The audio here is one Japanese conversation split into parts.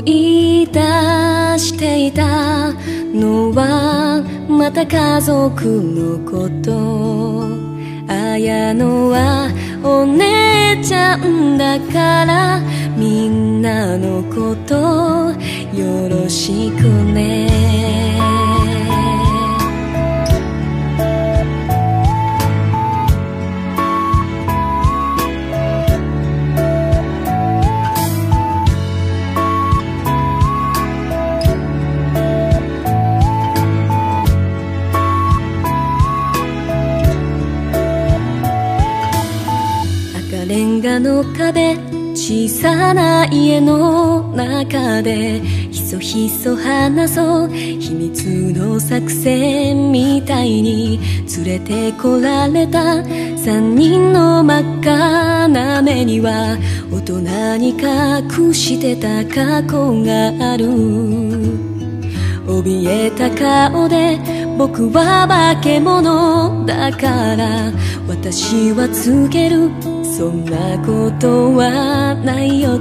い出していたのはまた家族のこと。綾乃はお姉ちゃんだからみんなのことよろしくね。レンガの壁、小さな家の中でひそひそ話そう。秘密の作戦みたいに連れてこられた三人の真っ赤な目には大人に隠してた過去がある。怯えた顔で僕は化け物だから私は告げる。そんなことはないよって。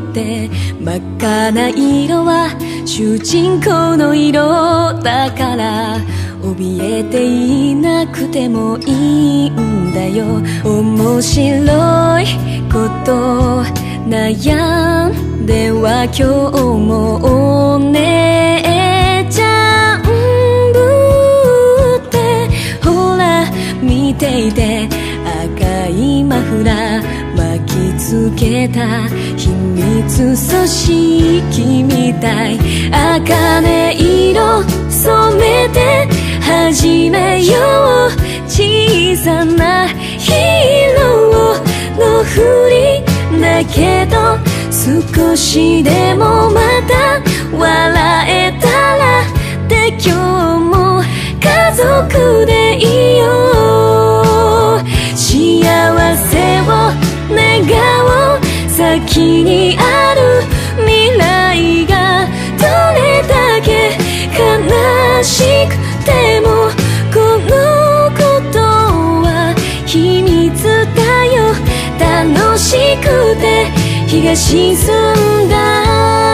真っ赤な色は主人公の色だから怯えていなくてもいいんだよ。面白いこと悩んでは今日もお姉ちゃんぶってほら見ていて。赤いマフラー巻きつけた秘密組織みたい。茜色染めて始めよう。小さなヒーローのふりだけど少しでもまた笑えたらって今日も家族でいよう。幸せを願おう。先にある未来がどれだけ悲しくてもこのことは秘密だよ。楽しくて日が沈んだ。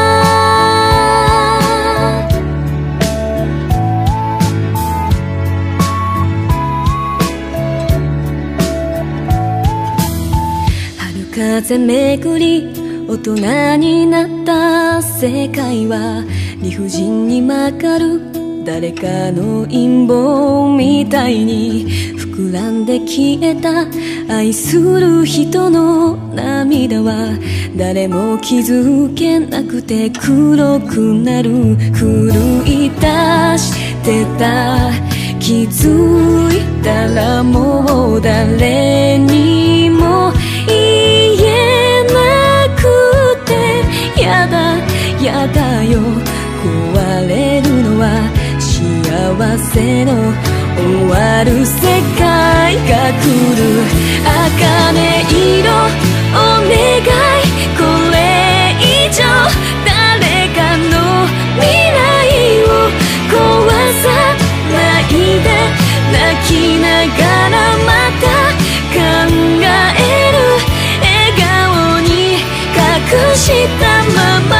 風めぐり大人になった世界は理不尽に曲がる誰かの陰謀みたいに膨らんで消えた愛する人の涙は誰も気づけなくて黒くなる。狂い出してた気づいたらもう誰にも言えなくてやだやだよ。壊れるのは幸せの終わる世界が来る。茜色お願いこれ以上誰かの未来を壊さないで。泣きながらまた考える。笑顔に隠したまま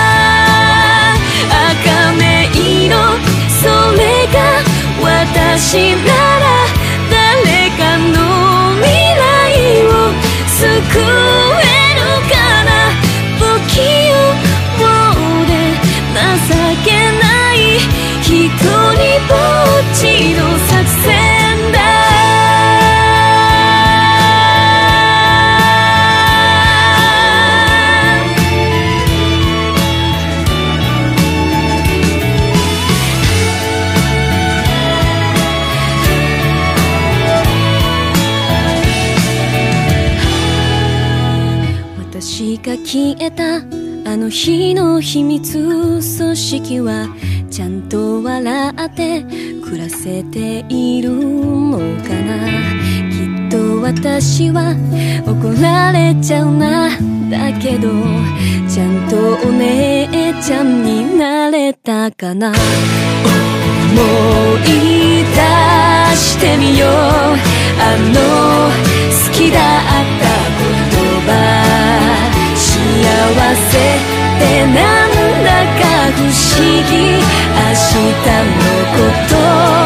茜色それが私なら誰かの未来を救えるかな。不器用で情けない一人ぼっちの作戦だ。私が消えたあの日の秘密組織はちゃんと笑って暮らせているのかな。きっと私は怒られちゃうな。だけどちゃんとお姉ちゃんになれたかな。思い出してみようあの好きだった言葉。幸せってなんだか思議、明日のこと